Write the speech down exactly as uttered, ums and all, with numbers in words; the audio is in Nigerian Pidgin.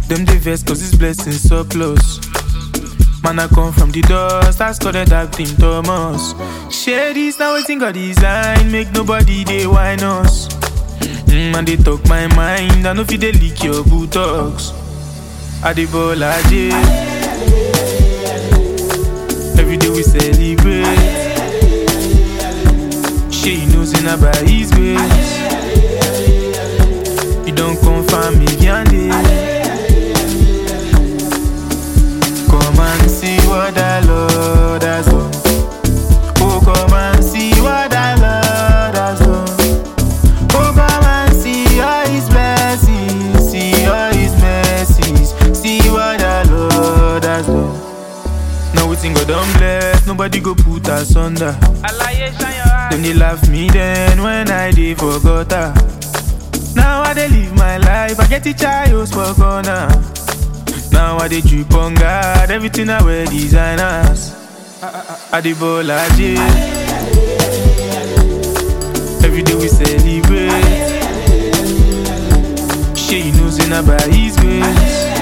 Them they vex cause this blessing surplus. Man, I come from the dust, that's called the dark thing Thomas. Share this now, waiting God design, make nobody they whine us. Mm, and they talk my mind, I know if they leak your buttocks. I the ball I did. Every day we celebrate. She knows in about his grace. You don't confirm me, Yande. Come and see what the Lord has done. Oh, come and see what the Lord has done. Oh, come and see all his blessings, see all his mercies, see what the Lord has done. Now we think God don't bless, nobody go put us under. Then they laugh me then when I did forgot her. Now I dey live my life, I get the child for corner. Now I dey drip on God, everything I wear designers. I dey ball I did. Every day we celebrate. She knows in about his grace.